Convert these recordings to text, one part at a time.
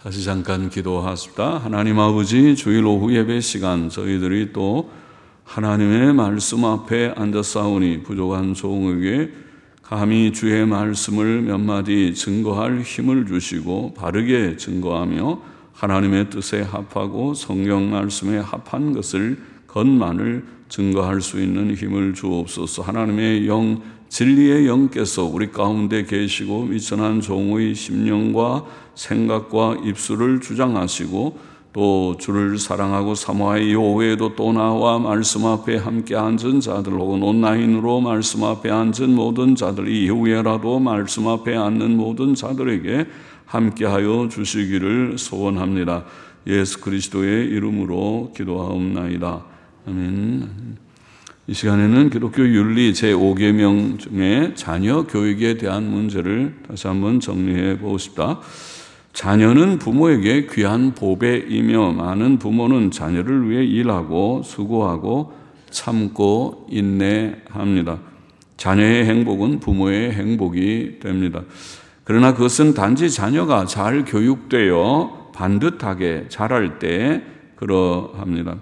다시 잠깐 기도하십시다. 하나님 아버지, 주일 오후 예배 시간 저희들이 또 하나님의 말씀 앞에 앉아싸우니 부족한 종에게 감히 주의 말씀을 몇 마디 증거할 힘을 주시고 바르게 증거하며 하나님의 뜻에 합하고 성경 말씀에 합한 것을 것만을 증거할 수 있는 힘을 주옵소서. 하나님의 영, 진리의 영께서 우리 가운데 계시고 미천한 종의 심령과 생각과 입술을 주장하시고 또 주를 사랑하고 사모하여 이후에도 또 나와 말씀 앞에 함께 앉은 자들 혹은 온라인으로 말씀 앞에 앉은 모든 자들, 이후에라도 말씀 앞에 앉는 모든 자들에게 함께하여 주시기를 소원합니다. 예수 그리스도의 이름으로 기도하옵나이다. 아멘. 이 시간에는 기독교 윤리 제5계명 중에 자녀 교육에 대한 문제를 다시 한번 정리해 보고 싶다. 자녀는 부모에게 귀한 보배이며 많은 부모는 자녀를 위해 일하고 수고하고 참고 인내합니다. 자녀의 행복은 부모의 행복이 됩니다. 그러나 그것은 단지 자녀가 잘 교육되어 반듯하게 자랄 때 그러합니다.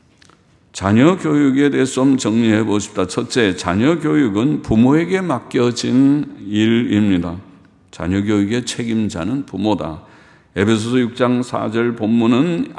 자녀 교육에 대해서 좀 정리해 보십시다. 첫째, 자녀 교육은 부모에게 맡겨진 일입니다. 자녀 교육의 책임자는 부모다. 에베소서 6장 4절 본문은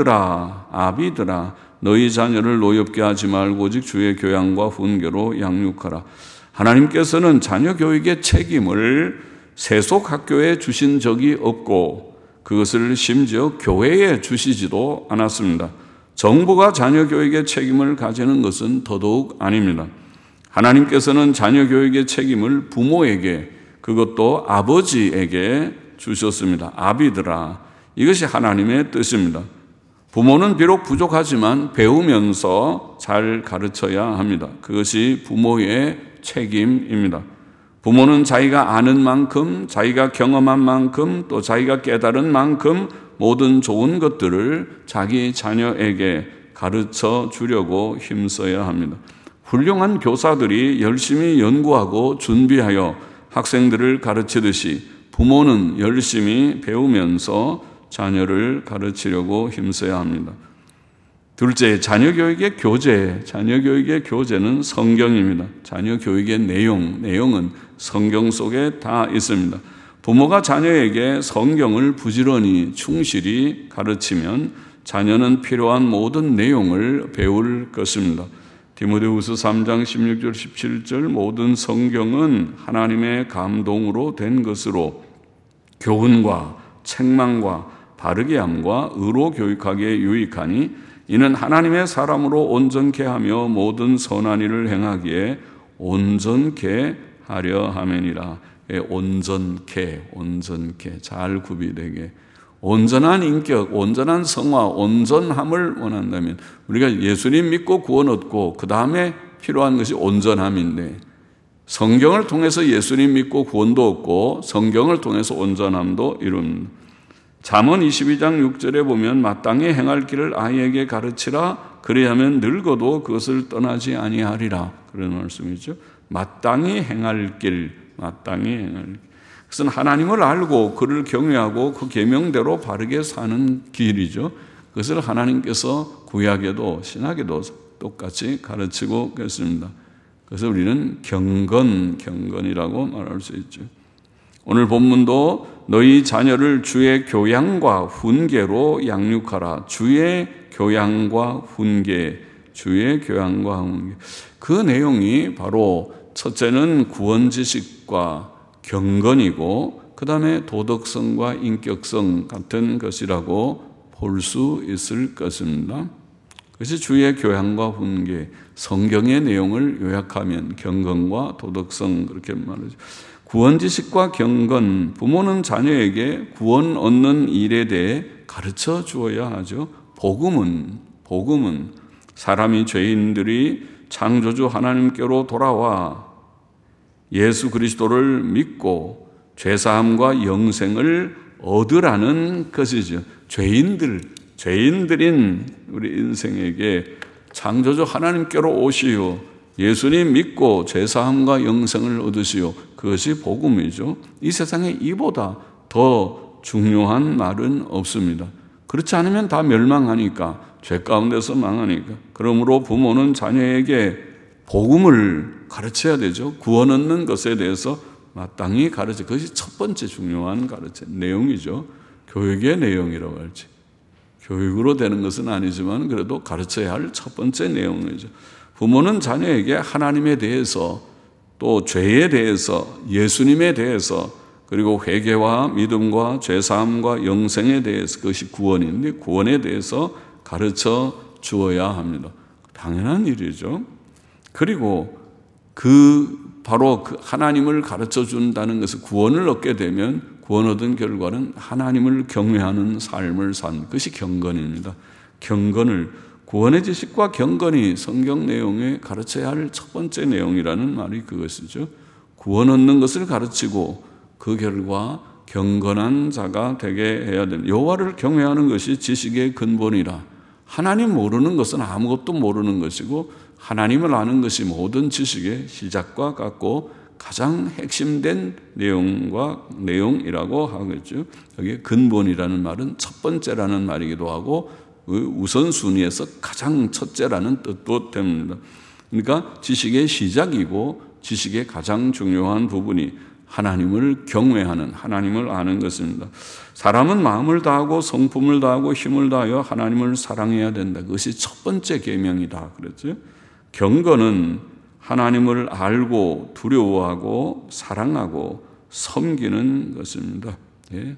아비들아 너희 자녀를 노엽게 하지 말고 오직 주의 교양과 훈계로 양육하라. 하나님께서는 자녀 교육의 책임을 세속 학교에 주신 적이 없고 그것을 심지어 교회에 주시지도 않았습니다. 정부가 자녀 교육의 책임을 가지는 것은 더더욱 아닙니다. 하나님께서는 자녀 교육의 책임을 부모에게, 그것도 아버지에게 주셨습니다. 아비들아, 이것이 하나님의 뜻입니다. 부모는 비록 부족하지만 배우면서 잘 가르쳐야 합니다. 그것이 부모의 책임입니다. 부모는 자기가 아는 만큼, 자기가 경험한 만큼, 또 자기가 깨달은 만큼 모든 좋은 것들을 자기 자녀에게 가르쳐 주려고 힘써야 합니다. 훌륭한 교사들이 열심히 연구하고 준비하여 학생들을 가르치듯이 부모는 열심히 배우면서 자녀를 가르치려고 힘써야 합니다. 둘째, 자녀 교육의 교재. 자녀 교육의 교재는 성경입니다. 자녀 교육의 내용은 성경 속에 다 있습니다. 부모가 자녀에게 성경을 부지런히 충실히 가르치면 자녀는 필요한 모든 내용을 배울 것입니다. 디모데후서 3장 16절 17절 모든 성경은 하나님의 감동으로 된 것으로 교훈과 책망과 바르게 함과 의로 교육하기에 유익하니 이는 하나님의 사람으로 온전케 하며 모든 선한 일을 행하기에 온전케 하려 함이니라. 온전케 잘 구비되게 온전한 인격, 온전한 성화, 온전함을 원한다면 우리가 예수님 믿고 구원 얻고 그 다음에 필요한 것이 온전함인데 성경을 통해서 예수님 믿고 구원도 얻고 성경을 통해서 온전함도 이룹니다. 잠언 22장 6절에 보면 마땅히 행할 길을 아이에게 가르치라 그리하면 늙어도 그것을 떠나지 아니하리라 그런 말씀이죠. 마땅히 행할 길. 그것은 하나님을 알고 그를 경외하고 그 계명대로 바르게 사는 길이죠. 그것을 하나님께서 구약에도 신약에도 똑같이 가르치고 계십니다. 그래서 우리는 경건이라고 말할 수 있죠. 오늘 본문도 너희 자녀를 주의 교양과 훈계로 양육하라. 주의 교양과 훈계. 그 내용이 바로 첫째는 구원 지식과 경건이고 그 다음에 도덕성과 인격성 같은 것이라고 볼 수 있을 것입니다. 그것이 주의 교양과 훈계, 성경의 내용을 요약하면 경건과 도덕성 그렇게 말하죠. 구원 지식과 경건, 부모는 자녀에게 구원 얻는 일에 대해 가르쳐 주어야 하죠. 복음은 사람이 죄인들이 창조주 하나님께로 돌아와 예수 그리스도를 믿고 죄사함과 영생을 얻으라는 것이죠. 죄인들인 우리 인생에게 창조주 하나님께로 오시오. 예수님 믿고 죄사함과 영생을 얻으시오. 그것이 복음이죠. 이 세상에 이보다 더 중요한 말은 없습니다. 그렇지 않으면 다 멸망하니까, 죄 가운데서 망하니까. 그러므로 부모는 자녀에게 복음을 가르쳐야 되죠. 구원 얻는 것에 대해서 마땅히 가르쳐. 그것이 첫 번째 중요한 가르쳐 내용이죠. 교육의 내용이라고 할지. 교육으로 되는 것은 아니지만 그래도 가르쳐야 할 첫 번째 내용이죠. 부모는 자녀에게 하나님에 대해서, 또 죄에 대해서, 예수님에 대해서, 그리고 회개와 믿음과 죄사함과 영생에 대해서, 그것이 구원인데 구원에 대해서 가르쳐 주어야 합니다. 당연한 일이죠. 그리고 바로 그 하나님을 가르쳐 준다는 것은, 구원을 얻게 되면 구원 얻은 결과는 하나님을 경외하는 삶을 산 것이 경건입니다. 구원의 지식과 경건이 성경 내용에 가르쳐야 할 첫 번째 내용이라는 말이 그것이죠. 구원 얻는 것을 가르치고 그 결과 경건한 자가 되게 해야 됩니다. 여호와를 경외하는 것이 지식의 근본이라. 하나님 모르는 것은 아무것도 모르는 것이고, 하나님을 아는 것이 모든 지식의 시작과 같고 가장 핵심된 내용이라고 하겠죠. 여기 근본이라는 말은 첫 번째라는 말이기도 하고 우선순위에서 가장 첫째라는 뜻도 됩니다. 그러니까 지식의 시작이고 지식의 가장 중요한 부분이 하나님을 경외하는, 하나님을 아는 것입니다. 사람은 마음을 다하고 성품을 다하고 힘을 다하여 하나님을 사랑해야 된다. 그것이 첫 번째 계명이다 그랬죠. 경건은 하나님을 알고 두려워하고 사랑하고 섬기는 것입니다. 예.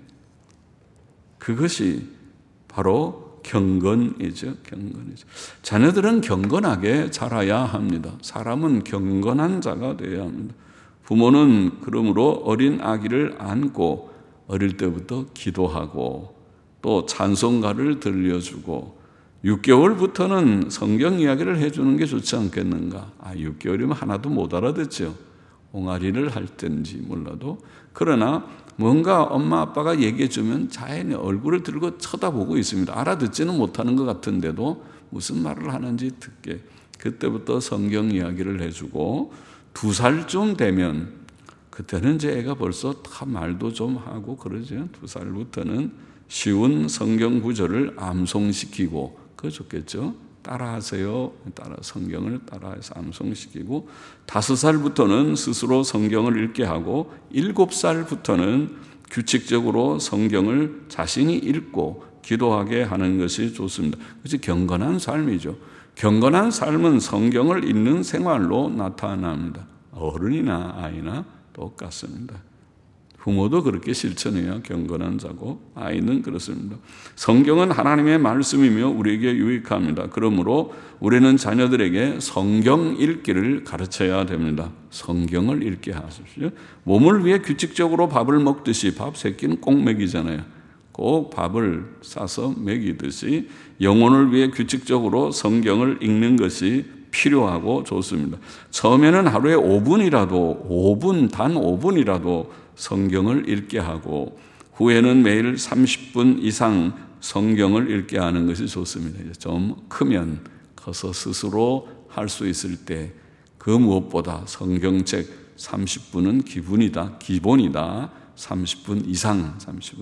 그것이 바로 경건이죠. 자녀들은 경건하게 자라야 합니다. 사람은 경건한 자가 되어야 합니다. 부모는 그러므로 어린 아기를 안고 어릴 때부터 기도하고 또 찬송가를 들려주고 6개월부터는 성경 이야기를 해주는 게 좋지 않겠는가. 6개월이면 하나도 못 알아듣죠. 옹알이를 할 때인지 몰라도. 그러나 뭔가 엄마 아빠가 얘기해 주면 자연히 얼굴을 들고 쳐다보고 있습니다. 알아듣지는 못하는 것 같은데도 무슨 말을 하는지 듣게. 그때부터 성경 이야기를 해주고 2살쯤 되면, 그때는 이제 애가 벌써 다 말도 좀 하고 그러죠. 2살부터는 쉬운 성경 구절을 암송시키고, 그거 좋겠죠. 따라하세요. 성경을 따라해서 암송시키고, 5살부터는 스스로 성경을 읽게 하고, 7살부터는 규칙적으로 성경을 자신이 읽고 기도하게 하는 것이 좋습니다. 그것이 경건한 삶이죠. 경건한 삶은 성경을 읽는 생활로 나타납니다. 어른이나 아이나 똑같습니다. 부모도 그렇게 실천해야 경건한 자고 아이는 그렇습니다. 성경은 하나님의 말씀이며 우리에게 유익합니다. 그러므로 우리는 자녀들에게 성경 읽기를 가르쳐야 됩니다. 성경을 읽게 하십시오. 몸을 위해 규칙적으로 밥을 먹듯이, 밥 새끼는 꼭 먹이잖아요. 꼭 밥을 싸서 먹이듯이 영혼을 위해 규칙적으로 성경을 읽는 것이 필요하고 좋습니다. 처음에는 하루에 5분이라도, 단 5분이라도 성경을 읽게 하고, 후에는 매일 30분 이상 성경을 읽게 하는 것이 좋습니다. 좀 크면, 커서 스스로 할 수 있을 때 그 무엇보다 성경책 30분은 기본이다. 30분 이상.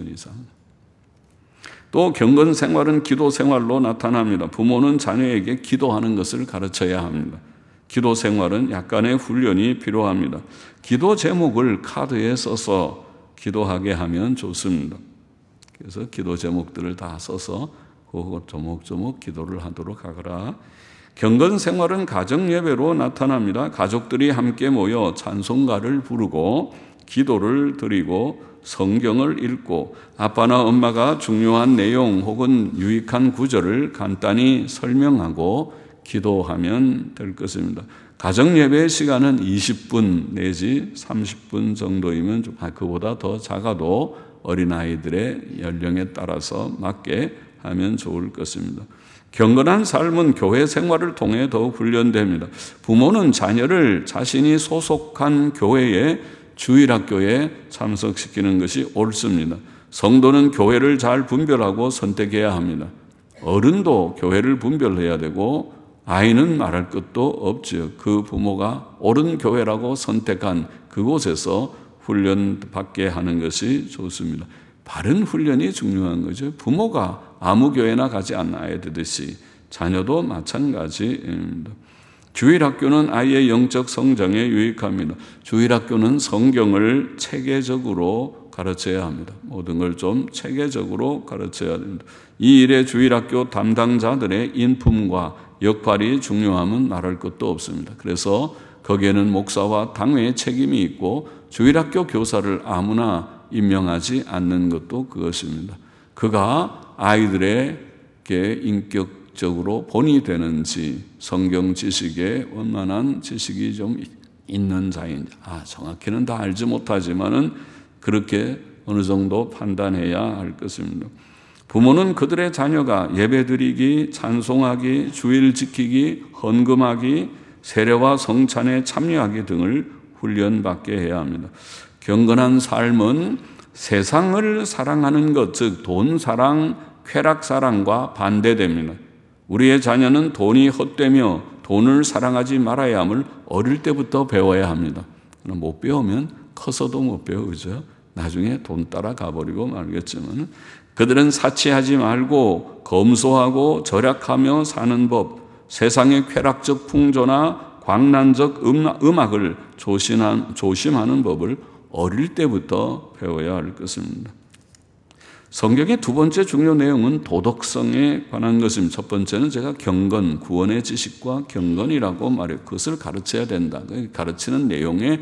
또 경건 생활은 기도 생활로 나타납니다. 부모는 자녀에게 기도하는 것을 가르쳐야 합니다. 기도 생활은 약간의 훈련이 필요합니다. 기도 제목을 카드에 써서 기도하게 하면 좋습니다. 그래서 기도 제목들을 다 써서 그거 조목조목 기도를 하도록 하거라. 경건 생활은 가정 예배로 나타납니다. 가족들이 함께 모여 찬송가를 부르고 기도를 드리고 성경을 읽고 아빠나 엄마가 중요한 내용 혹은 유익한 구절을 간단히 설명하고 기도하면 될 것입니다. 가정 예배의 시간은 20분 내지 30분 정도이면 그보다 더 작아도 어린아이들의 연령에 따라서 맞게 하면 좋을 것입니다. 경건한 삶은 교회 생활을 통해 더욱 훈련됩니다. 부모는 자녀를 자신이 소속한 교회에 주일학교에 참석시키는 것이 옳습니다. 성도는 교회를 잘 분별하고 선택해야 합니다. 어른도 교회를 분별해야 되고 아이는 말할 것도 없죠. 그 부모가 옳은 교회라고 선택한 그곳에서 훈련받게 하는 것이 좋습니다. 바른 훈련이 중요한 거죠. 부모가 아무 교회나 가지 않아야 되듯이 자녀도 마찬가지입니다. 주일학교는 아이의 영적 성장에 유익합니다. 주일학교는 성경을 체계적으로 가르쳐야 합니다. 모든 걸 좀 체계적으로 가르쳐야 됩니다. 이 일에 주일학교 담당자들의 인품과 역할이 중요함은 말할 것도 없습니다. 그래서 거기에는 목사와 당회의 책임이 있고 주일학교 교사를 아무나 임명하지 않는 것도 그것입니다. 그가 아이들에게 인격적으로 본이 되는지, 성경 지식에 원만한 지식이 좀 있는 자인지, 정확히는 다 알지 못하지만은 그렇게 어느 정도 판단해야 할 것입니다. 부모는 그들의 자녀가 예배드리기, 찬송하기, 주일 지키기, 헌금하기, 세례와 성찬에 참여하기 등을 훈련받게 해야 합니다. 경건한 삶은 세상을 사랑하는 것, 즉 돈 사랑, 쾌락 사랑과 반대됩니다. 우리의 자녀는 돈이 헛되며 돈을 사랑하지 말아야 함을 어릴 때부터 배워야 합니다. 못 배우면 커서도 못 배우죠. 나중에 돈 따라 가버리고 말겠지만 그들은 사치하지 말고 검소하고 절약하며 사는 법, 세상의 쾌락적 풍조나 광란적 음악을 조심하는 법을 어릴 때부터 배워야 할 것입니다. 성경의 두 번째 중요 내용은 도덕성에 관한 것입니다. 첫 번째는 제가 경건, 구원의 지식과 경건이라고 말해요. 그것을 가르쳐야 된다. 가르치는 내용의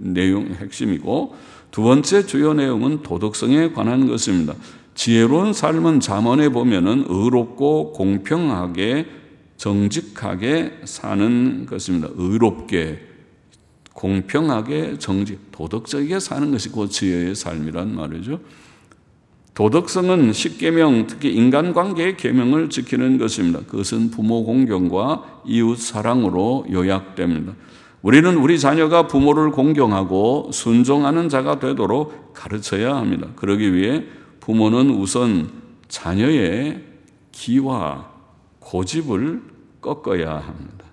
핵심이고, 두 번째 주요 내용은 도덕성에 관한 것입니다. 지혜로운 삶은 잠언에 보면은 의롭고 공평하게 정직하게 사는 것입니다. 의롭게, 공평하게, 도덕적이게 사는 것이 곧 지혜의 삶이란 말이죠. 도덕성은 십계명, 특히 인간관계의 계명을 지키는 것입니다. 그것은 부모 공경과 이웃 사랑으로 요약됩니다. 우리는 우리 자녀가 부모를 공경하고 순종하는 자가 되도록 가르쳐야 합니다. 그러기 위해 부모는 우선 자녀의 기와 고집을 꺾어야 합니다.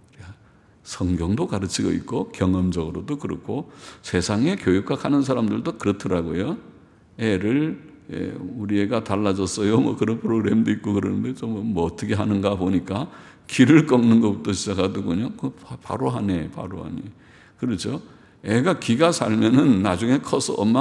성경도 가르치고 있고 경험적으로도 그렇고 세상에 교육학 하는 사람들도 그렇더라고요. 우리 애가 달라졌어요. 그런 프로그램도 있고 그러는데 좀 어떻게 하는가 보니까 기를 꺾는 것부터 시작하더군요. 바로 하네. 그렇죠? 애가 기가 살면은 나중에 커서 엄마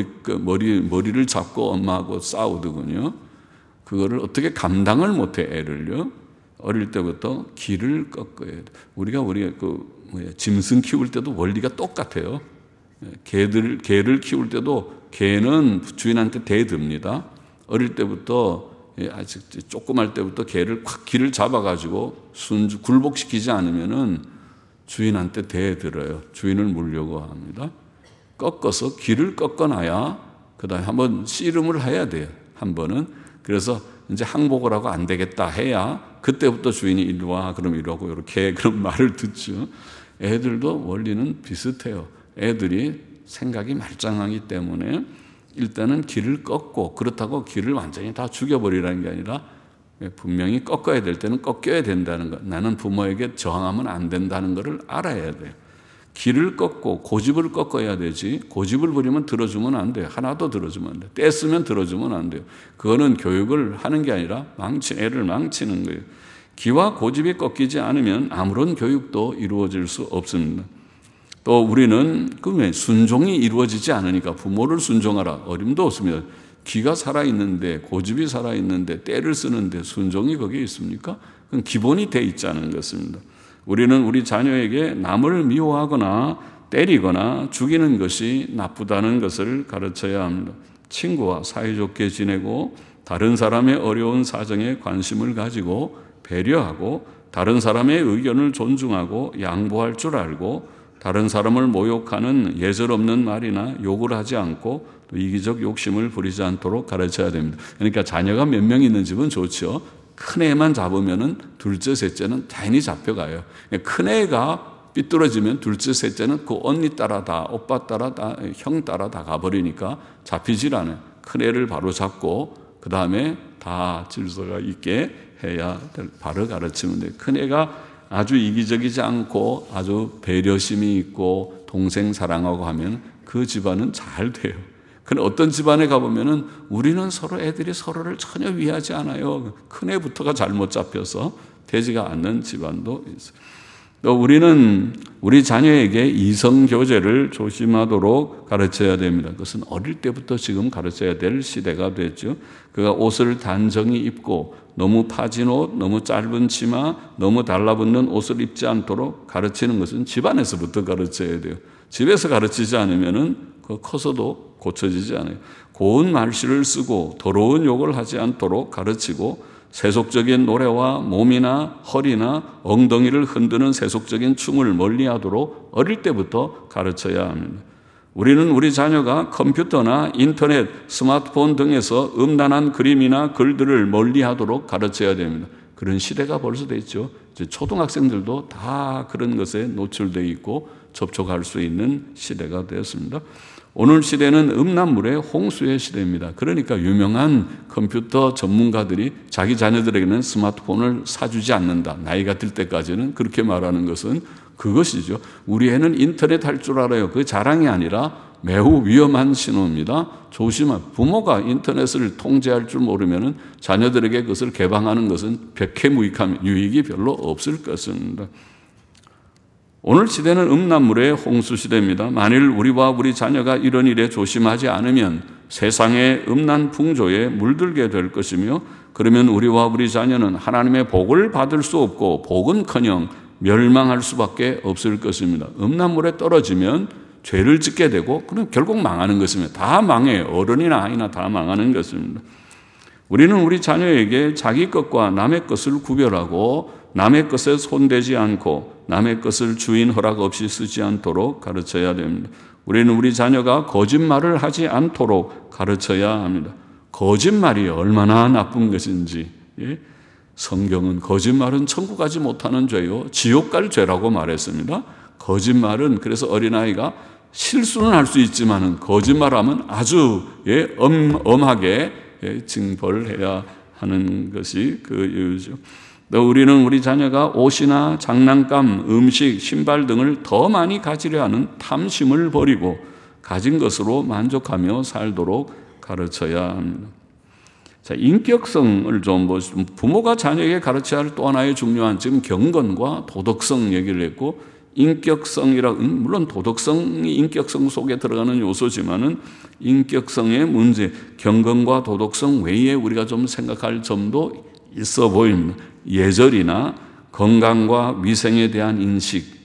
머리를 잡고 엄마하고 싸우더군요. 그거를 어떻게 감당을 못해, 애를요. 어릴 때부터 기를 꺾어야 돼. 우리가 짐승 키울 때도 원리가 똑같아요. 개를 키울 때도 개는 주인한테 대듭니다. 어릴 때부터 아직 조그만 때부터 개를 콱 기를 잡아가지고 굴복시키지 않으면은 주인한테 대들어요. 주인을 물려고 합니다. 꺾어서 기를 꺾어놔야 그다음에 한번 씨름을 해야 돼요. 한 번은. 그래서 이제 항복을 하고 안 되겠다 해야 그때부터 주인이 이리 와 그럼 이러고 이렇게 그런 말을 듣죠. 애들도 원리는 비슷해요. 애들이 생각이 말짱하기 때문에 일단은 기를 꺾고, 그렇다고 기를 완전히 다 죽여버리라는 게 아니라 분명히 꺾어야 될 때는 꺾여야 된다는 것, 나는 부모에게 저항하면 안 된다는 것을 알아야 돼요. 기를 꺾고 고집을 꺾어야 되지, 고집을 부리면 들어주면 안 돼요. 하나도 들어주면 안 돼요. 떼쓰면 들어주면 안 돼요. 그거는 교육을 하는 게 아니라 애를 망치는 거예요. 기와 고집이 꺾이지 않으면 아무런 교육도 이루어질 수 없습니다. 또 우리는 순종이 이루어지지 않으니까 부모를 순종하라, 어림도 없습니다. 기가 살아있는데, 고집이 살아있는데, 때를 쓰는데 순종이 거기에 있습니까? 그건 기본이 돼 있자는 것입니다. 우리는 우리 자녀에게 남을 미워하거나 때리거나 죽이는 것이 나쁘다는 것을 가르쳐야 합니다. 친구와 사이좋게 지내고 다른 사람의 어려운 사정에 관심을 가지고 배려하고 다른 사람의 의견을 존중하고 양보할 줄 알고 다른 사람을 모욕하는 예절 없는 말이나 욕을 하지 않고 또 이기적 욕심을 부리지 않도록 가르쳐야 됩니다. 그러니까 자녀가 몇 명 있는 집은 좋죠. 큰 애만 잡으면은 둘째, 셋째는 당연히 잡혀가요. 큰 애가 삐뚤어지면 둘째, 셋째는 그 언니 따라 다, 오빠 따라 다, 형 따라 다 가버리니까 잡히질 않아요. 큰 애를 바로 잡고 그 다음에 다 질서가 있게 해야 바로 가르치면 돼요. 큰 애가 아주 이기적이지 않고 아주 배려심이 있고 동생 사랑하고 하면 그 집안은 잘 돼요. 그런데 어떤 집안에 가보면은 우리는 서로 애들이 서로를 전혀 위하지 않아요. 큰애부터가 잘못 잡혀서 되지가 않는 집안도 있어요. 또 우리는 우리 자녀에게 이성교제를 조심하도록 가르쳐야 됩니다. 그것은 어릴 때부터 지금 가르쳐야 될 시대가 됐죠. 그가 옷을 단정히 입고 너무 파진 옷, 너무 짧은 치마, 너무 달라붙는 옷을 입지 않도록 가르치는 것은 집안에서부터 가르쳐야 돼요. 집에서 가르치지 않으면은 커서도 고쳐지지 않아요. 고운 말씨를 쓰고 더러운 욕을 하지 않도록 가르치고 세속적인 노래와 몸이나 허리나 엉덩이를 흔드는 세속적인 춤을 멀리하도록 어릴 때부터 가르쳐야 합니다. 우리는 우리 자녀가 컴퓨터나 인터넷, 스마트폰 등에서 음란한 그림이나 글들을 멀리하도록 가르쳐야 됩니다. 그런 시대가 벌써 됐죠. 이제 초등학생들도 다 그런 것에 노출되어 있고 접촉할 수 있는 시대가 되었습니다. 오늘 시대는 음란물의 홍수의 시대입니다. 그러니까 유명한 컴퓨터 전문가들이 자기 자녀들에게는 스마트폰을 사주지 않는다. 나이가 들 때까지는 그렇게 말하는 것은 그것이죠. 우리 애는 인터넷 할 줄 알아요. 그게 자랑이 아니라 매우 위험한 신호입니다. 부모가 인터넷을 통제할 줄 모르면 자녀들에게 그것을 개방하는 것은 백해무익함, 유익이 별로 없을 것입니다. 오늘 시대는 음란물의 홍수 시대입니다. 만일 우리와 우리 자녀가 이런 일에 조심하지 않으면 세상의 음란 풍조에 물들게 될 것이며, 그러면 우리와 우리 자녀는 하나님의 복을 받을 수 없고 복은커녕 멸망할 수밖에 없을 것입니다. 음란물에 떨어지면 죄를 짓게 되고 그럼 결국 망하는 것입니다. 다 망해요. 어른이나 아이나 다 망하는 것입니다. 우리는 우리 자녀에게 자기 것과 남의 것을 구별하고 남의 것에 손대지 않고 남의 것을 주인 허락 없이 쓰지 않도록 가르쳐야 됩니다. 우리는 우리 자녀가 거짓말을 하지 않도록 가르쳐야 합니다. 거짓말이 얼마나 나쁜 것인지, 성경은 거짓말은 천국 가지 못하는 죄요, 지옥 갈 죄라고 말했습니다. 거짓말은, 그래서 어린아이가 실수는 할 수 있지만은 거짓말하면 아주 엄하게 징벌해야 하는 것이 그 이유죠. 또 우리는 우리 자녀가 옷이나 장난감, 음식, 신발 등을 더 많이 가지려 하는 탐심을 버리고 가진 것으로 만족하며 살도록 가르쳐야 합니다. 자, 인격성을 좀 보시면 부모가 자녀에게 가르쳐야 할 또 하나의 중요한, 지금 경건과 도덕성 얘기를 했고, 물론 도덕성이 인격성 속에 들어가는 요소지만은 인격성의 문제, 경건과 도덕성 외에 우리가 좀 생각할 점도 있어 보입니다. 예절이나 건강과 위생에 대한 인식,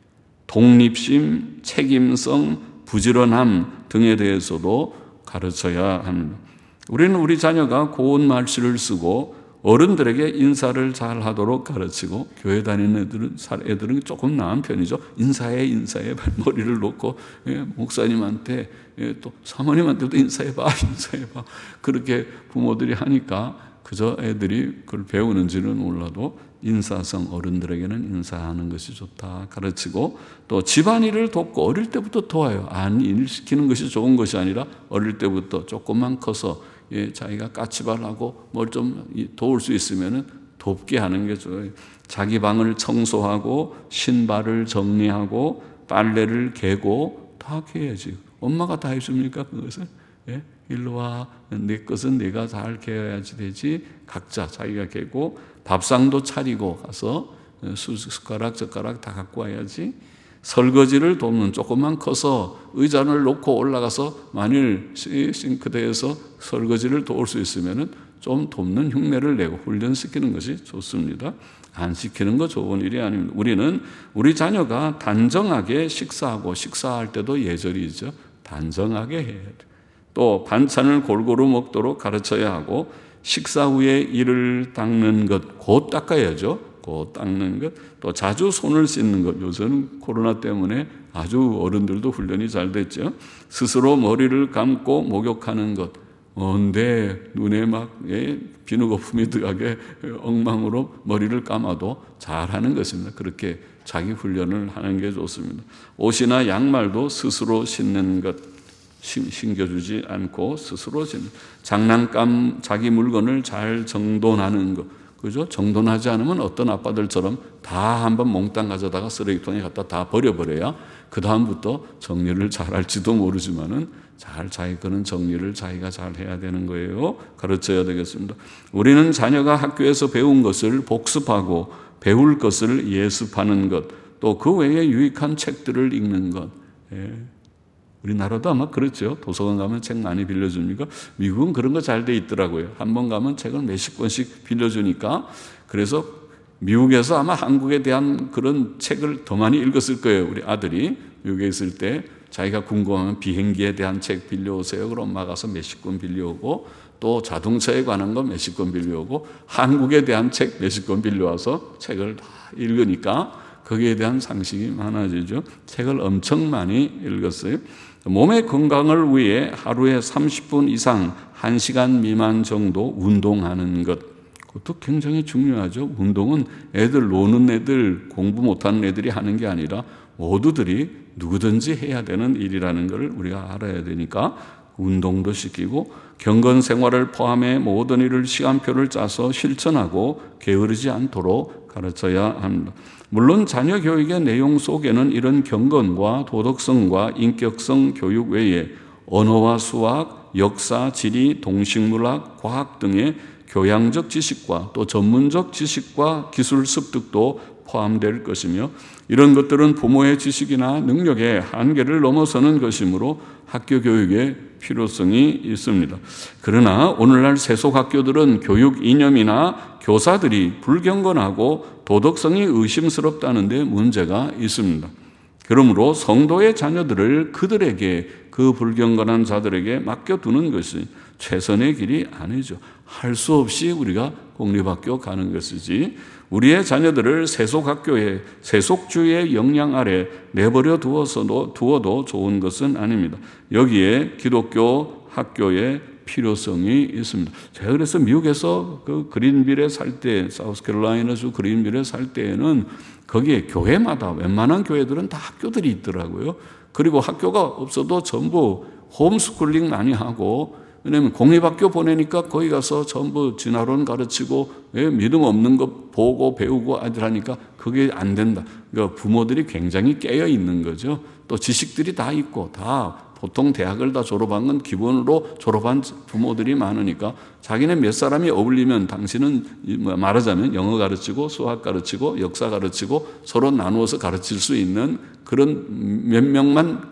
독립심, 책임성, 부지런함 등에 대해서도 가르쳐야 합니다. 우리는 우리 자녀가 고운 말씨를 쓰고 어른들에게 인사를 잘 하도록 가르치고, 교회 다니는 애들은 조금 나은 편이죠. 인사해 머리를 놓고, 목사님한테, 또 사모님한테도 인사해봐. 그렇게 부모들이 하니까 그저 애들이 그걸 배우는지는 몰라도 인사성, 어른들에게는 인사하는 것이 좋다 가르치고, 또 집안일을 돕고 어릴 때부터 도와요. 안 일 시키는 것이 좋은 것이 아니라 어릴 때부터 조금만 커서 자기가 까치발하고 뭘 좀 도울 수 있으면 돕게 하는 게 좋아요. 자기 방을 청소하고 신발을 정리하고 빨래를 개고 다 해야지. 엄마가 다 해줍니까 그것을? 일로 와, 내 것은 내가 잘 개어야지 되지. 각자 자기가 개고, 밥상도 차리고 가서 숟가락 젓가락 다 갖고 와야지. 설거지를 돕는, 조금만 커서 의자를 놓고 올라가서 만일 싱크대에서 설거지를 도울 수 있으면 좀 돕는 흉내를 내고 훈련시키는 것이 좋습니다. 안 시키는 거 좋은 일이 아닙니다. 우리는 우리 자녀가 단정하게 식사하고, 식사할 때도 예절이 있죠. 단정하게 해야 돼요. 또 반찬을 골고루 먹도록 가르쳐야 하고, 식사 후에 이를 닦는 것 곧 닦아야죠. 곧 닦는 것, 또 자주 손을 씻는 것. 요새는 코로나 때문에 아주 어른들도 훈련이 잘 됐죠. 스스로 머리를 감고 목욕하는 것. 언제 눈에 막 비누 거품이 들어가게 엉망으로 머리를 감아도 잘하는 것입니다. 그렇게 자기 훈련을 하는 게 좋습니다. 옷이나 양말도 스스로 신는 것, 신겨주지 않고 스스로 신는, 장난감, 자기 물건을 잘 정돈하는 것, 그죠? 정돈하지 않으면 어떤 아빠들처럼 다 한번 몽땅 가져다가 쓰레기통에 갖다 다 버려버려야 그 다음부터 정리를 잘할지도 모르지만은 자기 거는 정리를 자기가 잘 해야 되는 거예요. 가르쳐야 되겠습니다. 우리는 자녀가 학교에서 배운 것을 복습하고 배울 것을 예습하는 것, 또 그 외에 유익한 책들을 읽는 것. 우리나라도 아마 그렇죠. 도서관 가면 책 많이 빌려줍니까? 미국은 그런 거 잘 돼 있더라고요. 한 번 가면 책을 몇십 권씩 빌려주니까. 그래서 미국에서 아마 한국에 대한 그런 책을 더 많이 읽었을 거예요. 우리 아들이 미국에 있을 때 자기가 궁금하면 비행기에 대한 책 빌려오세요. 그럼 엄마 가서 몇십 권 빌려오고, 또 자동차에 관한 거 몇십 권 빌려오고, 한국에 대한 책 몇십 권 빌려와서 책을 다 읽으니까 거기에 대한 상식이 많아지죠. 책을 엄청 많이 읽었어요. 몸의 건강을 위해 하루에 30분 이상 1시간 미만 정도 운동하는 것, 그것도 굉장히 중요하죠. 운동은 애들, 노는 애들, 공부 못하는 애들이 하는 게 아니라 모두들이 누구든지 해야 되는 일이라는 걸 우리가 알아야 되니까 운동도 시키고, 경건 생활을 포함해 모든 일을 시간표를 짜서 실천하고 게으르지 않도록 가르쳐야 합니다. 물론 자녀 교육의 내용 속에는 이런 경건과 도덕성과 인격성 교육 외에 언어와 수학, 역사, 지리, 동식물학, 과학 등의 교양적 지식과 또 전문적 지식과 기술 습득도 포함될 것이며, 이런 것들은 부모의 지식이나 능력의 한계를 넘어서는 것이므로 학교 교육의 필요성이 있습니다. 그러나 오늘날 세속학교들은 교육 이념이나 교사들이 불경건하고 도덕성이 의심스럽다는 데 문제가 있습니다. 그러므로 성도의 자녀들을 그들에게, 그 불경건한 자들에게 맡겨두는 것이 최선의 길이 아니죠. 할 수 없이 우리가 공립학교 가는 것이지, 우리의 자녀들을 세속학교에, 세속주의의 영향 아래 내버려 두어도 좋은 것은 아닙니다. 여기에 기독교 학교의 필요성이 있습니다. 제가 그래서 미국에서 그 그린빌에 살 때, 사우스캐롤라이나주 그린빌에 살 때에는 거기에 교회마다, 웬만한 교회들은 다 학교들이 있더라고요. 그리고 학교가 없어도 전부 홈스쿨링 많이 하고, 왜냐하면 공립학교 보내니까 거기 가서 전부 진화론 가르치고 믿음 없는 거 보고 배우고 아들 하니까 그게 안 된다. 그러니까 부모들이 굉장히 깨어 있는 거죠. 또 지식들이 다 있고, 다 보통 대학을 다 졸업한 건 기본으로 졸업한 부모들이 많으니까 자기네 몇 사람이 어울리면 당신은 말하자면 영어 가르치고 수학 가르치고 역사 가르치고 서로 나누어서 가르칠 수 있는 그런 몇 명만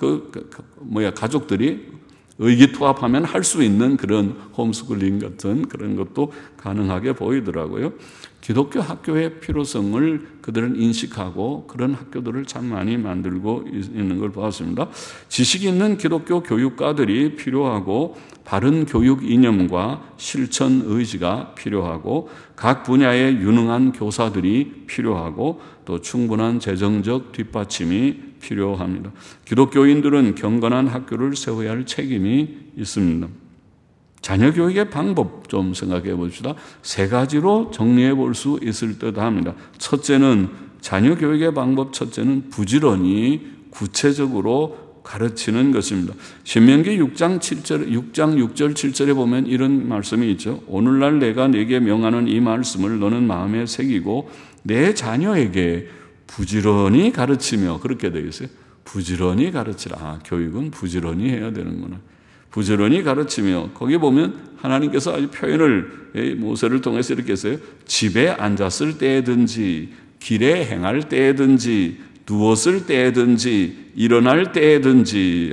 가족들이 의기투합하면 할 수 있는 그런 홈스쿨링 같은 그런 것도 가능하게 보이더라고요. 기독교 학교의 필요성을 그들은 인식하고 그런 학교들을 참 많이 만들고 있는 걸 보았습니다. 지식 있는 기독교 교육가들이 필요하고, 바른 교육 이념과 실천 의지가 필요하고, 각 분야에 유능한 교사들이 필요하고, 또 충분한 재정적 뒷받침이 필요합니다. 기독교인들은 경건한 학교를 세워야 할 책임이 있습니다. 자녀 교육의 방법 좀 생각해 봅시다. 세 가지로 정리해 볼 수 있을 듯 합니다. 첫째는, 자녀 교육의 방법 첫째는 부지런히 구체적으로 가르치는 것입니다. 신명기 6장 6절 7절에 보면 이런 말씀이 있죠. 오늘날 내가 네게 명하는 이 말씀을 너는 마음에 새기고 내 자녀에게 부지런히 가르치며, 그렇게 되어 있어요. 부지런히 가르치라. 교육은 부지런히 해야 되는구나. 부지런히 가르치며, 거기 보면 하나님께서 아주 표현을 모세를 통해서 이렇게 했어요. 집에 앉았을 때든지, 길에 행할 때든지, 누웠을 때든지, 일어날 때든지.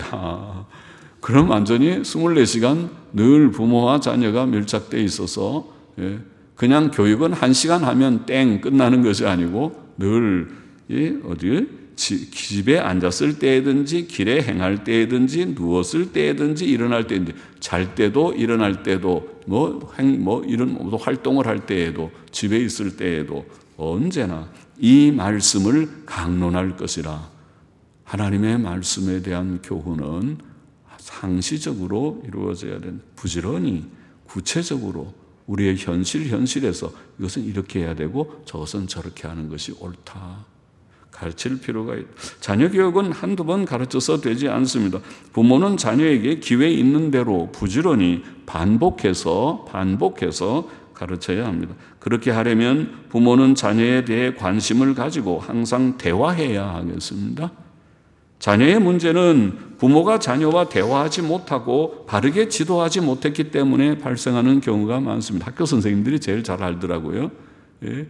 그럼 완전히 24시간 늘 부모와 자녀가 밀착되어 있어서, 그냥 교육은 1시간 하면 땡 끝나는 것이 아니고 늘 집에 앉았을 때든지, 길에 행할 때든지, 누웠을 때든지, 일어날 때든지, 잘 때도 일어날 때도, 이런 활동을 할 때에도, 집에 있을 때에도 언제나 이 말씀을 강론할 것이라. 하나님의 말씀에 대한 교훈은 상시적으로 이루어져야 된다. 부지런히 구체적으로 우리의 현실에서 이것은 이렇게 해야 되고 저것은 저렇게 하는 것이 옳다. 가르칠 필요가 있다. 자녀 교육은 한두 번 가르쳐서 되지 않습니다. 부모는 자녀에게 기회 있는 대로 부지런히 반복해서 가르쳐야 합니다. 그렇게 하려면 부모는 자녀에 대해 관심을 가지고 항상 대화해야 하겠습니다. 자녀의 문제는 부모가 자녀와 대화하지 못하고 바르게 지도하지 못했기 때문에 발생하는 경우가 많습니다. 학교 선생님들이 제일 잘 알더라고요. 예.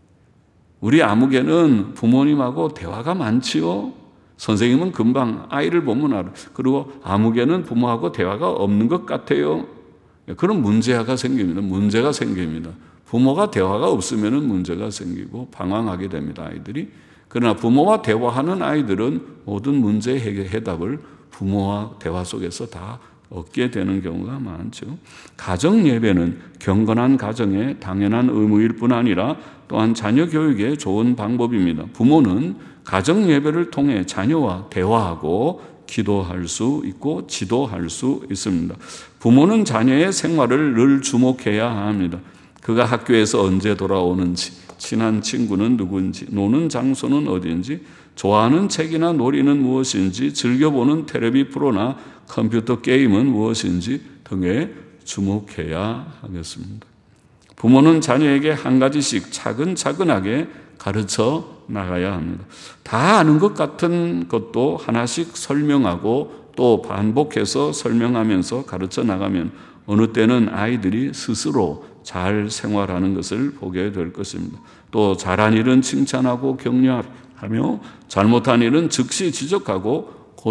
우리 아무개는 부모님하고 대화가 많지요. 선생님은 금방 아이를 보면 알아. 그리고 아무개는 부모하고 대화가 없는 것 같아요. 그런 문제가 생깁니다. 문제가 생깁니다. 부모가 대화가 없으면 문제가 생기고 방황하게 됩니다, 아이들이. 그러나 부모와 대화하는 아이들은 모든 문제의 해답을 부모와 대화 속에서 다 얻게 되는 경우가 많죠. 가정 예배는 경건한 가정의 당연한 의무일 뿐 아니라 또한 자녀 교육의 좋은 방법입니다. 부모는 가정 예배를 통해 자녀와 대화하고 기도할 수 있고 지도할 수 있습니다. 부모는 자녀의 생활을 늘 주목해야 합니다. 그가 학교에서 언제 돌아오는지, 친한 친구는 누구인지, 노는 장소는 어디인지, 좋아하는 책이나 놀이는 무엇인지, 즐겨보는 텔레비 프로나 컴퓨터 게임은 무엇인지 등에 주목해야 하겠습니다. 부모는 자녀에게 한 가지씩 차근차근하게 가르쳐 나가야 합니다. 다 아는 것 같은 것도 하나씩 설명하고 또 반복해서 설명하면서 가르쳐 나가면 어느 때는 아이들이 스스로 잘 생활하는 것을 보게 될 것입니다. 또 잘한 일은 칭찬하고 격려하며 잘못한 일은 즉시 지적하고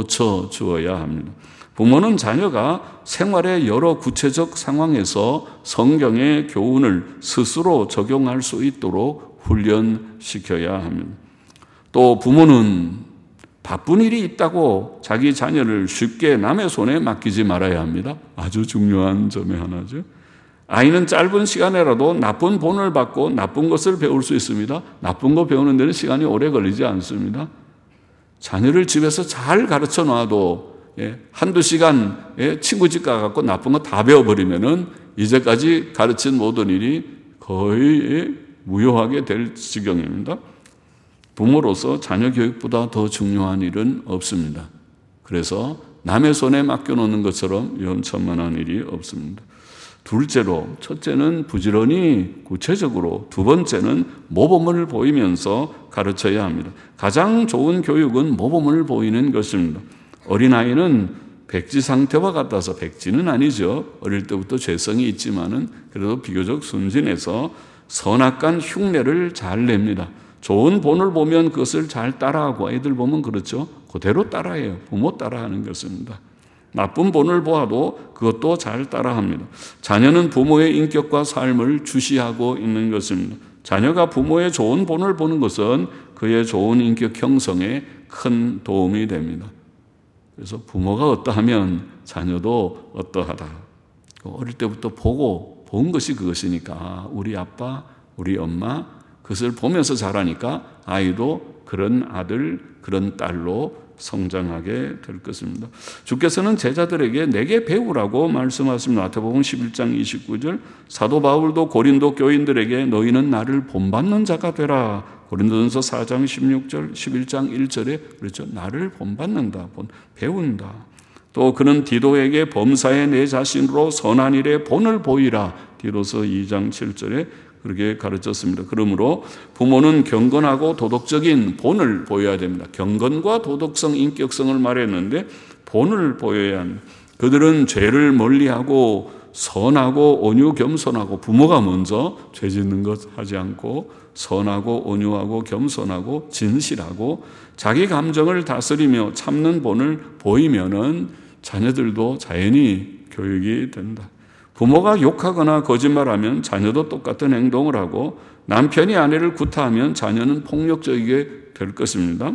고쳐주어야 합니다. 부모는 자녀가 생활의 여러 구체적 상황에서 성경의 교훈을 스스로 적용할 수 있도록 훈련시켜야 합니다. 또 부모는 바쁜 일이 있다고 자기 자녀를 쉽게 남의 손에 맡기지 말아야 합니다. 아주 중요한 점의 하나죠. 아이는 짧은 시간에라도 나쁜 본을 받고 나쁜 것을 배울 수 있습니다. 나쁜 거 배우는 데는 시간이 오래 걸리지 않습니다. 자녀를 집에서 잘 가르쳐 놔도 한두 시간 친구 집 가갖고 나쁜 거 다 배워버리면은 이제까지 가르친 모든 일이 거의 무효하게 될 지경입니다. 부모로서 자녀 교육보다 더 중요한 일은 없습니다. 그래서 남의 손에 맡겨놓는 것처럼 위험천만한 일이 없습니다. 둘째로, 첫째는 부지런히 구체적으로, 두 번째는 모범을 보이면서 가르쳐야 합니다. 가장 좋은 교육은 모범을 보이는 것입니다. 어린아이는 백지 상태와 같아서, 백지는 아니죠. 어릴 때부터 죄성이 있지만은 그래도 비교적 순진해서 선악간 흉내를 잘 냅니다. 좋은 본을 보면 그것을 잘 따라하고, 아이들 보면 그렇죠. 그대로 따라해요. 부모 따라하는 것입니다. 나쁜 본을 보아도 그것도 잘 따라합니다. 자녀는 부모의 인격과 삶을 주시하고 있는 것입니다. 자녀가 부모의 좋은 본을 보는 것은 그의 좋은 인격 형성에 큰 도움이 됩니다. 그래서 부모가 어떠하면 자녀도 어떠하다. 어릴 때부터 본 것이 그것이니까 우리 아빠, 우리 엄마 그것을 보면서 자라니까 아이도 그런 아들, 그런 딸로 성장하게 될 것입니다. 주께서는 제자들에게 내게 배우라고 말씀하십니다. 마태복음 11장 29절 사도 바울도 고린도 교인들에게 너희는 나를 본받는 자가 되라. 고린도전서 4장 16절 11장 1절에 그렇죠. 나를 본받는다. 배운다. 또 그는 디도에게 범사에 내 자신으로 선한 일에 본을 보이라. 디도서 2장 7절에 그렇게 가르쳤습니다. 그러므로 부모는 경건하고 도덕적인 본을 보여야 됩니다. 경건과 도덕성, 인격성을 말했는데 본을 보여야 합니다. 그들은 죄를 멀리하고 선하고 온유 겸손하고, 부모가 먼저 죄 짓는 것 하지 않고 선하고 온유하고 겸손하고 진실하고 자기 감정을 다스리며 참는 본을 보이면은 자녀들도 자연히 교육이 된다. 부모가 욕하거나 거짓말하면 자녀도 똑같은 행동을 하고, 남편이 아내를 구타하면 자녀는 폭력적이게 될 것입니다.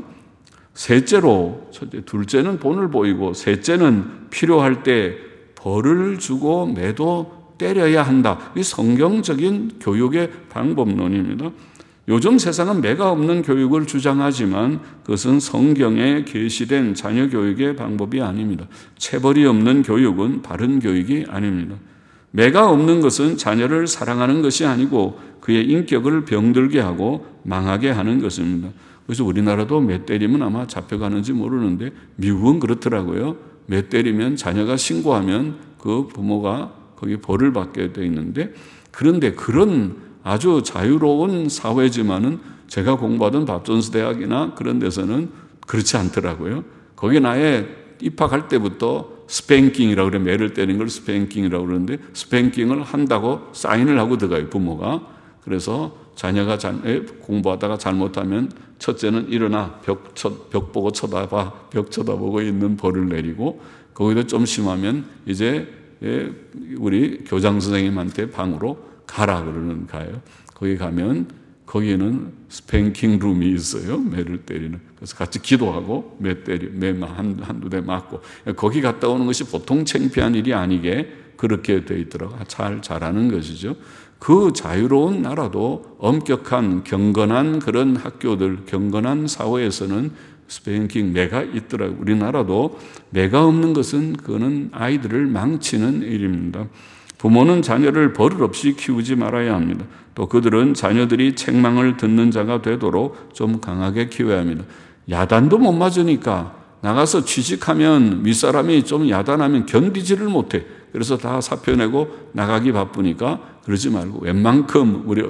셋째로, 둘째는 본을 보이고, 셋째는 필요할 때 벌을 주고 매도 때려야 한다. 이 성경적인 교육의 방법론입니다. 요즘 세상은 매가 없는 교육을 주장하지만 그것은 성경에 계시된 자녀 교육의 방법이 아닙니다. 체벌이 없는 교육은 바른 교육이 아닙니다. 매가 없는 것은 자녀를 사랑하는 것이 아니고 그의 인격을 병들게 하고 망하게 하는 것입니다. 그래서 우리나라도 매 때리면 아마 잡혀가는지 모르는데 미국은 그렇더라고요. 매 때리면 자녀가 신고하면 그 부모가 거기 벌을 받게 돼 있는데, 그런데 그런 아주 자유로운 사회지만은 제가 공부하던 밥존스 대학이나 그런 데서는 그렇지 않더라고요. 거기 나의 입학할 때부터 스팽킹이라고 그래. 매를 때리는 걸 스팽킹이라고 그러는데 스팽킹을 한다고 사인을 하고 들어가요, 부모가. 그래서 자녀가 공부하다가 잘못하면 첫째는 일어나 벽 보고 쳐다봐. 벽 쳐다보고 있는 벌을 내리고 거기도 좀 심하면 이제 우리 교장 선생님한테 방으로 가라 그러는 가요. 거기 가면 거기에는 스팽킹 룸이 있어요. 매를 때리는. 그래서 같이 기도하고 매 한두 대 맞고. 거기 갔다 오는 것이 보통 창피한 일이 아니게 그렇게 돼 있더라고요. 잘 자라는 것이죠. 그 자유로운 나라도 엄격한 경건한 그런 학교들, 경건한 사회에서는 스팽킹 매가 있더라고요. 우리나라도 매가 없는 것은 그거는 아이들을 망치는 일입니다. 부모는 자녀를 버릇 없이 키우지 말아야 합니다. 또 그들은 자녀들이 책망을 듣는 자가 되도록 좀 강하게 키워야 합니다. 야단도 못 맞으니까 나가서 취직하면 윗사람이 좀 야단하면 견디지를 못해. 그래서 다 사표 내고 나가기 바쁘니까 그러지 말고 웬만큼 우리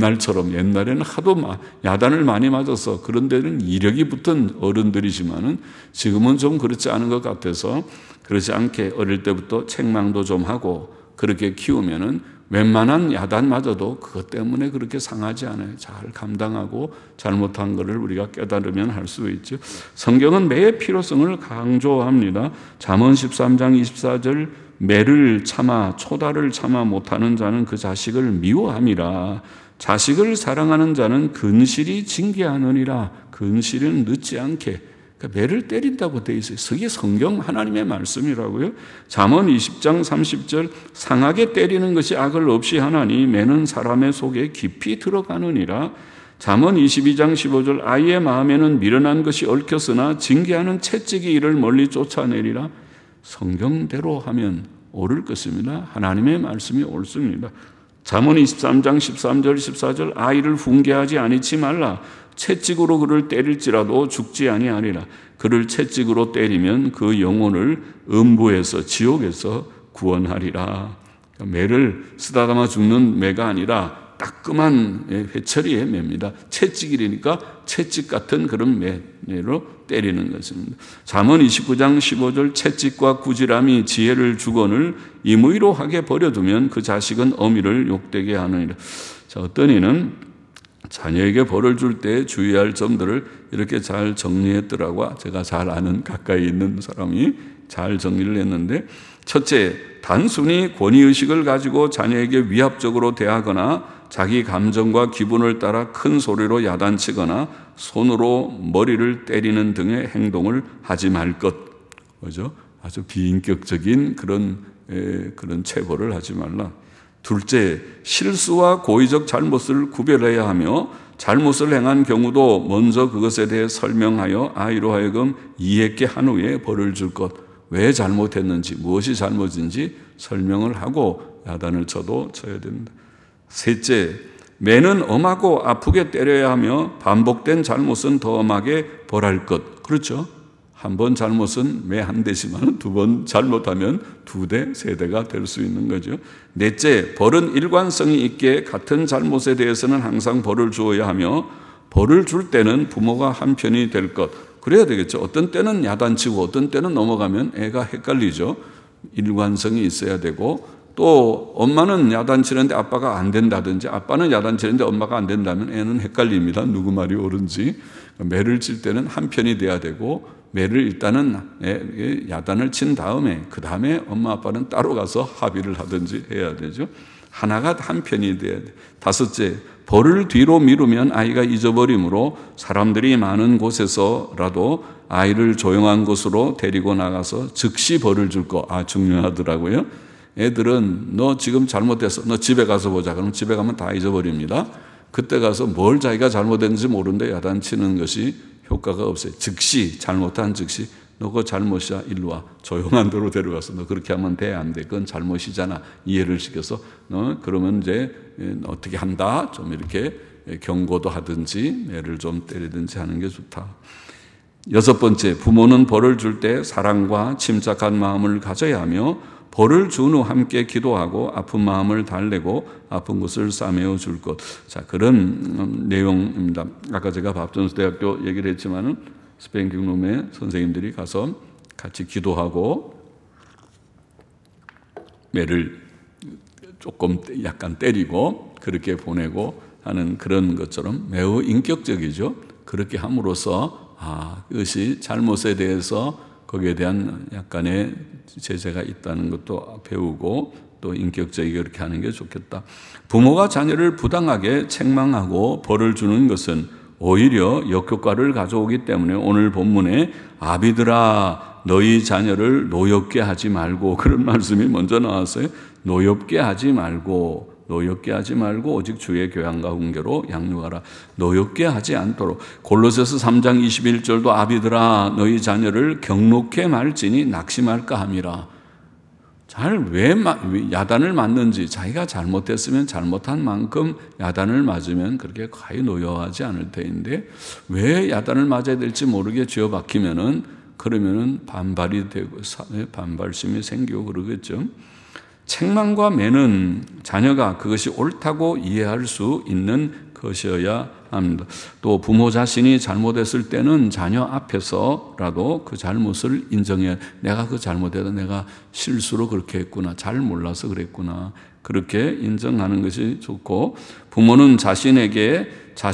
옛날에는 하도 야단을 많이 맞아서 그런 데는 이력이 붙은 어른들이지만은 지금은 좀 그렇지 않은 것 같아서 그렇지 않게 어릴 때부터 책망도 좀 하고 그렇게 키우면은 웬만한 야단 맞아도 그것 때문에 그렇게 상하지 않아요. 잘 감당하고 잘못한 것을 우리가 깨달으면 할 수 있죠. 성경은 매의 필요성을 강조합니다. 잠언 13장 24절 매를 참아 초다를 참아 못하는 자는 그 자식을 미워함이라. 자식을 사랑하는 자는 근실이 징계하느니라. 근실은 늦지 않게. 그러니까 매를 때린다고 되어 있어요. 그게 성경 하나님의 말씀이라고요. 잠언 20장 30절 상하게 때리는 것이 악을 없이 하나니 매는 사람의 속에 깊이 들어가느니라. 잠언 22장 15절 아이의 마음에는 미련한 것이 얽혔으나 징계하는 채찍이 이를 멀리 쫓아내리라. 성경대로 하면 옳을 것입니다. 하나님의 말씀이 옳습니다. 잠언 23장 13절 14절 아이를 훈계하지 아니치 말라. 채찍으로 그를 때릴지라도 죽지 아니하리라. 그를 채찍으로 때리면 그 영혼을 음부에서 지옥에서 구원하리라. 매를 쓰다듬어 죽는 매가 아니라 따끔한 회초리의 매입니다. 채찍이니까 채찍 같은 그런 매로 때리는 것입니다. 잠언 29장 15절 채찍과 꾸지람이 지혜를 주거늘 임의로 하게 버려두면 그 자식은 어미를 욕되게 하느니라. 자, 어떤 이는 자녀에게 벌을 줄 때 주의할 점들을 이렇게 잘 정리했더라고요. 제가 잘 아는 가까이 있는 사람이 잘 정리를 했는데, 첫째, 단순히 권위의식을 가지고 자녀에게 위압적으로 대하거나 자기 감정과 기분을 따라 큰 소리로 야단치거나 손으로 머리를 때리는 등의 행동을 하지 말 것. 그죠? 아주 비인격적인 그런 체벌을 하지 말라. 둘째, 실수와 고의적 잘못을 구별해야 하며 잘못을 행한 경우도 먼저 그것에 대해 설명하여 아이로 하여금 이해있게 한 후에 벌을 줄 것. 왜 잘못했는지, 무엇이 잘못인지 설명을 하고 야단을 쳐도 쳐야 됩니다. 셋째, 매는 엄하고 아프게 때려야 하며 반복된 잘못은 더 엄하게 벌할 것. 그렇죠? 한 번 잘못은 매 한 대지만 두 번 잘못하면 2대, 3대가 될 수 있는 거죠. 넷째, 벌은 일관성이 있게 같은 잘못에 대해서는 항상 벌을 주어야 하며 벌을 줄 때는 부모가 한편이 될 것. 그래야 되겠죠. 어떤 때는 야단치고 어떤 때는 넘어가면 애가 헷갈리죠. 일관성이 있어야 되고 또 엄마는 야단치는데 아빠가 안 된다든지 아빠는 야단치는데 엄마가 안 된다면 애는 헷갈립니다. 누구 말이 옳은지. 매를 칠 때는 한편이 돼야 되고 매를 일단은 야단을 친 다음에 그 다음에 엄마 아빠는 따로 가서 합의를 하든지 해야 되죠. 하나가 한편이 돼야 돼. 다섯째, 벌을 뒤로 미루면 아이가 잊어버리므로 사람들이 많은 곳에서라도 아이를 조용한 곳으로 데리고 나가서 즉시 벌을 줄 거. 중요하더라고요. 애들은 너 지금 잘못했어. 너 집에 가서 보자. 그럼 집에 가면 다 잊어버립니다. 그때 가서 뭘 자기가 잘못했는지 모르는데 야단치는 것이 효과가 없어요. 즉시, 잘못한 즉시 너 그거 잘못이야. 일로 와. 조용한 데로 데려가서 너 그렇게 하면 돼. 안 돼. 그건 잘못이잖아. 이해를 시켜서 너 그러면 이제 어떻게 한다. 좀 이렇게 경고도 하든지 애를 좀 때리든지 하는 게 좋다. 여섯 번째, 부모는 벌을 줄 때 사랑과 침착한 마음을 가져야 하며 벌을 준 후 함께 기도하고 아픈 마음을 달래고 아픈 곳을 싸매어 줄 것. 자, 그런 내용입니다. 아까 제가 밥전수대학교 얘기를 했지만은 스페인 경로매 선생님들이 가서 같이 기도하고 매를 조금 약간 때리고 그렇게 보내고 하는 그런 것처럼 매우 인격적이죠. 그렇게 함으로써 그것이 잘못에 대해서 거기에 대한 약간의 제재가 있다는 것도 배우고 또 인격적이게 그렇게 하는 게 좋겠다. 부모가 자녀를 부당하게 책망하고 벌을 주는 것은 오히려 역효과를 가져오기 때문에 오늘 본문에 아비들아 너희 자녀를 노엽게 하지 말고 그런 말씀이 먼저 나왔어요. 노엽게 하지 말고 오직 주의 교양과 훈계로 양육하라. 노엽게 하지 않도록. 골로새서 3장 21절도 아비들아 너희 자녀를 경록해 말지니 낙심할까 함이라. 왜 야단을 맞는지 자기가 잘못했으면 잘못한 만큼 야단을 맞으면 그렇게 과히 노여워하지 않을 터인데 왜 야단을 맞아야 될지 모르게 쥐어박히면은 그러면은 반발이 되고 반발심이 생기고 그러겠죠. 책망과 매는 자녀가 그것이 옳다고 이해할 수 있는 것이어야 합니다. 또 부모 자신이 잘못했을 때는 자녀 앞에서라도 그 잘못을 인정해야 내가 그 잘못해서 내가 실수로 그렇게 했구나. 잘 몰라서 그랬구나. 그렇게 인정하는 것이 좋고 부모는 자녀에게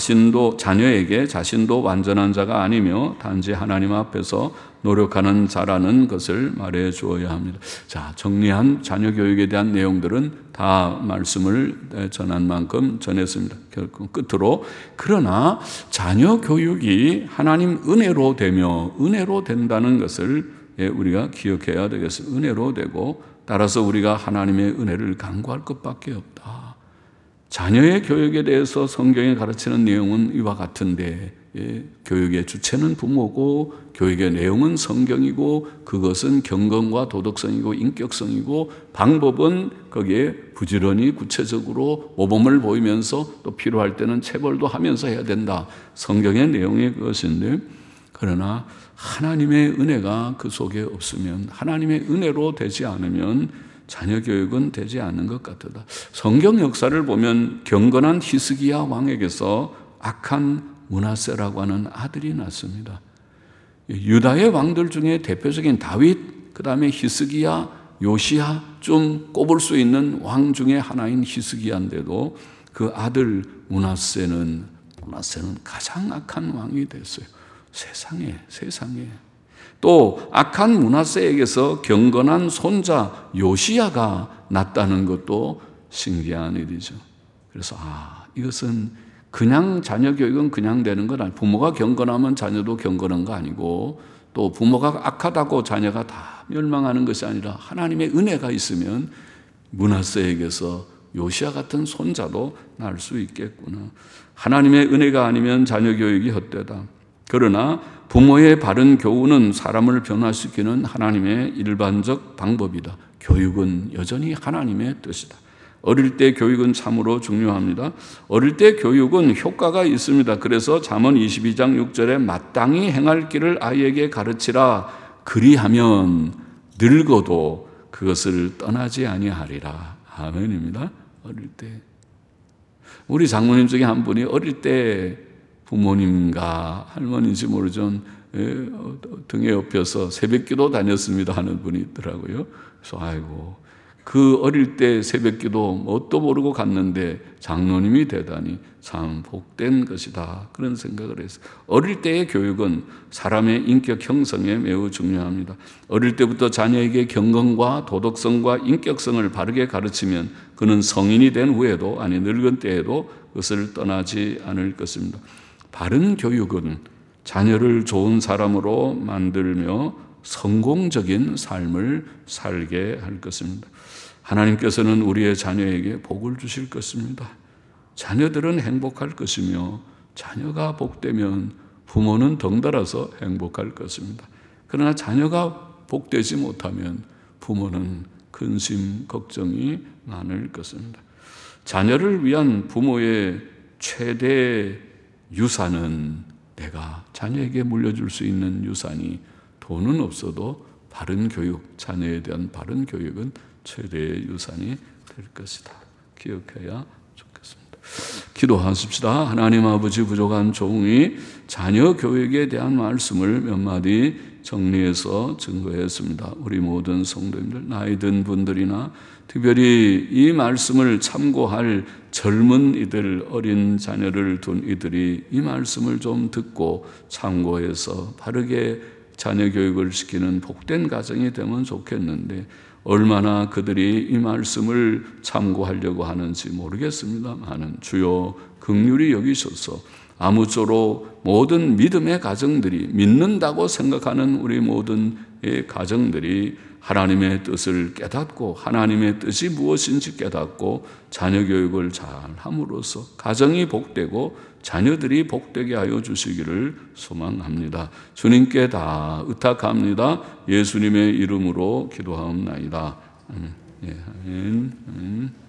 자신도 완전한 자가 아니며 단지 하나님 앞에서 노력하는 자라는 것을 말해 주어야 합니다. 자, 정리한 자녀 교육에 대한 내용들은 다 말씀을 전한 만큼 전했습니다. 결국 끝으로 그러나 자녀 교육이 하나님 은혜로 된다는 것을 우리가 기억해야 되겠습니다. 은혜로 되고 따라서 우리가 하나님의 은혜를 간구할 것밖에 없다. 자녀의 교육에 대해서 성경에 가르치는 내용은 이와 같은데 교육의 주체는 부모고 교육의 내용은 성경이고 그것은 경건과 도덕성이고 인격성이고 방법은 거기에 부지런히 구체적으로 모범을 보이면서 또 필요할 때는 체벌도 하면서 해야 된다. 성경의 내용이 그것인데 그러나 하나님의 은혜가 그 속에 없으면 하나님의 은혜로 되지 않으면 자녀 교육은 되지 않는 것 같다. 성경 역사를 보면 경건한 히스기야 왕에게서 악한 므낫세라고 하는 아들이 났습니다. 유다의 왕들 중에 대표적인 다윗, 그 다음에 히스기야, 요시야 좀 꼽을 수 있는 왕 중에 하나인 히스기야인데도 그 아들 므낫세는 가장 악한 왕이 됐어요. 세상에. 또 악한 므낫세에게서 경건한 손자 요시야가 났다는 것도 신기한 일이죠. 그래서 이것은 그냥 자녀 교육은 그냥 되는 건 아니고 부모가 경건하면 자녀도 경건한 거 아니고 또 부모가 악하다고 자녀가 다 멸망하는 것이 아니라 하나님의 은혜가 있으면 므낫세에게서 요시야 같은 손자도 날 수 있겠구나. 하나님의 은혜가 아니면 자녀 교육이 헛되다. 그러나 부모의 바른 교훈은 사람을 변화시키는 하나님의 일반적 방법이다. 교육은 여전히 하나님의 뜻이다. 어릴 때 교육은 참으로 중요합니다. 어릴 때 교육은 효과가 있습니다. 그래서 잠언 22장 6절에 마땅히 행할 길을 아이에게 가르치라. 그리하면 늙어도 그것을 떠나지 아니하리라. 아멘입니다. 어릴 때. 우리 장모님 중에 한 분이 어릴 때 부모님과 할머니인지 모르죠. 등에 업혀서 새벽기도 다녔습니다 하는 분이 있더라고요. 그래서 그 어릴 때 새벽기도 뭣도 모르고 갔는데 장로님이 되다니 참 복된 것이다. 그런 생각을 했어요. 어릴 때의 교육은 사람의 인격 형성에 매우 중요합니다. 어릴 때부터 자녀에게 경건과 도덕성과 인격성을 바르게 가르치면 그는 성인이 된 후에도 늙은 때에도 그것을 떠나지 않을 것입니다. 바른 교육은 자녀를 좋은 사람으로 만들며 성공적인 삶을 살게 할 것입니다. 하나님께서는 우리의 자녀에게 복을 주실 것입니다. 자녀들은 행복할 것이며 자녀가 복되면 부모는 덩달아서 행복할 것입니다. 그러나 자녀가 복되지 못하면 부모는 근심, 걱정이 많을 것입니다. 자녀를 위한 부모의 최대 유산은 내가 자녀에게 물려줄 수 있는 유산이 돈은 없어도 바른 교육, 자녀에 대한 바른 교육은 최대의 유산이 될 것이다. 기억해야 좋겠습니다. 기도하십시다. 하나님 아버지, 부족한 종이 자녀 교육에 대한 말씀을 몇 마디 정리해서 증거했습니다. 우리 모든 성도님들, 나이 든 분들이나 특별히 이 말씀을 참고할 젊은 이들, 어린 자녀를 둔 이들이 이 말씀을 좀 듣고 참고해서 바르게 자녀 교육을 시키는 복된 가정이 되면 좋겠는데 얼마나 그들이 이 말씀을 참고하려고 하는지 모르겠습니다만 주여 긍휼히 여기셔서 아무쪼록 모든 믿음의 가정들이, 믿는다고 생각하는 우리 모든 가정들이 하나님의 뜻을 깨닫고 하나님의 뜻이 무엇인지 깨닫고 자녀 교육을 잘 함으로써 가정이 복되고 자녀들이 복되게 하여 주시기를 소망합니다. 주님께 다 의탁합니다. 예수님의 이름으로 기도하옵나이다. 아멘.